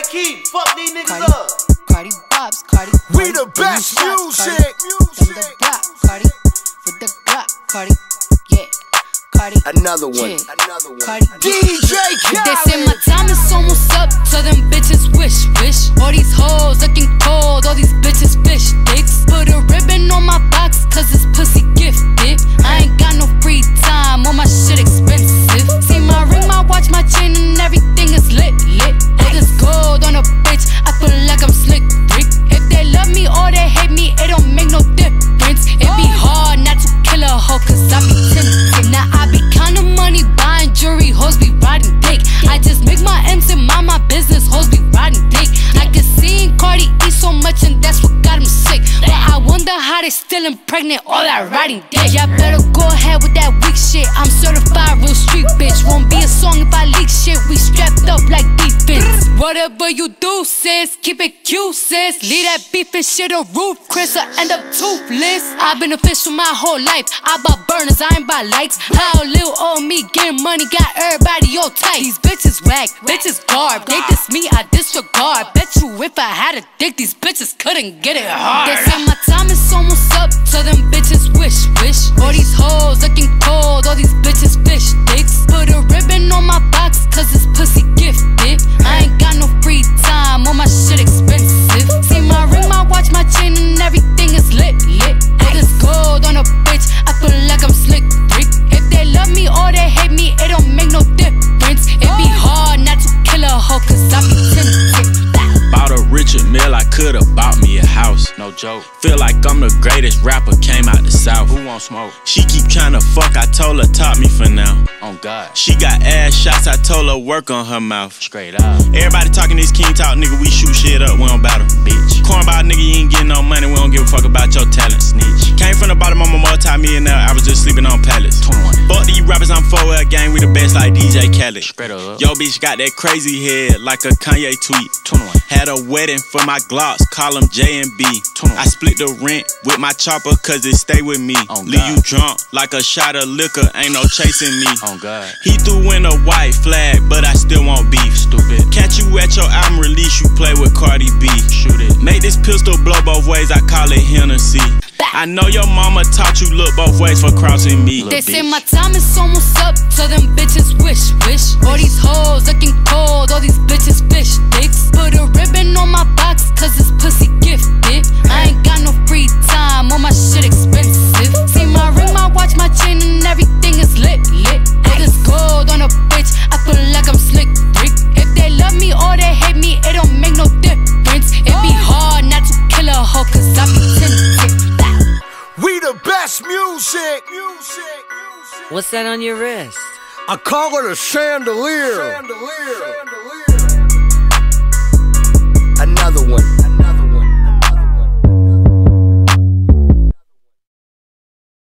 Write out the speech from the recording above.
Keith, fuck these niggas up. Cardi Bobs, Cardi. We the best music. From the block, Cardi. For the Glock, Cardi. Yeah, Cardi. Another one. Yeah. Another one. Cardi. DJ Khaled. They say my time is almost up, so them bitches wish. All these hoes looking cold, all these bitches fish dicks. Put a ribbon on my box, cause it's pussy gifted. I ain't got no free time, all my shit expensive. See my ring, my watch, my chain, and everything is lit. All this gold on a bitch, I feel like I'm slick Rick. If they love me or they hate me, it don't make no difference. It be hard not to kill a hoe, cause I be tempted. Now I be counting money, buying jewelry, hoes be riding dick. I just make my M's and mind my business, hoes be riding dick. I can see Cardi eat so much and that's what got him sick. But I wonder how they still impregnate all that riding dick. Y'all better go ahead with that weak shit. I'm certified real street bitch. Won't be a song if I leak shit. We strapped up like defense. Whatever you do, sis, keep it cute, sis. Leave that beef and shit on roof, Chris, or end up toothless. I've been official my whole life. I bought burners, I ain't buy lights. How little old me getting money got everybody all tight. These bitches whack, bitches garb. They diss me, I disregard. Bet you if I had a dick, these bitches couldn't get it hard. They say my time is almost up, so them bitches wish. All these hoes looking cold, all these bitches fish dicks. Put a ribbon on my box, cause it's pussy gifted. I ain't got no free time, all my shit expensive. See my ring, my watch, my chain, and everything is lit. All this gold on a bitch, I feel like I'm slick Rick. If they love me or they hate me, it don't make no difference. It be hard not to kill a hoe, cause I be tempted. Bought a Richard Mille, I could've bought me a house. No joke. Feel like I'm the greatest rapper, came out the south. Who want smoke? She keep tryna fuck, I told her top me for now. On God. She got ass shots, I told her work on her mouth. Straight up. Everybody talking this king talk, nigga, we shoot shit up, we don't battle. Bitch. Cornball nigga, you ain't getting no money, we don't give a fuck about your talent. Snitch. Came from the bottom, I'm a multi-millionaire, I was just sleeping on pallets. 21. Fuck these rappers, I'm 4L gang, we the best like DJ Khaled. Straight up. Yo bitch got that crazy head, like a Kanye tweet. 21. Had a wedding for my Glocks, call them J and B. 21. I split the rent with my chopper cause it stay with me. Leave you drunk like a shot of liquor, ain't no chasing me. Oh God. He threw in a white flag, but I still want beef. Stupid. Catch you at your album release, you play with Cardi B. Shoot it. Make this pistol blow both ways, I call it Hennessy. I know your mama taught you look both ways for crossing me. They say my time is almost up, so them bitches wish. All these hoes looking cold, all these bitches fish dicks. Put a ribbon on my box, cause it's pussy gifted. I ain't got no free time, all my shit expensive. See my ring, my watch, my chain, and everything is lit. All this gold on a bitch, I feel like I'm slick Rick. If they love me or they hate me, it don't make no difference. It be hard not to kill a hoe, cause I be tempted. We the best music. What's that on your wrist? I call it a chandelier.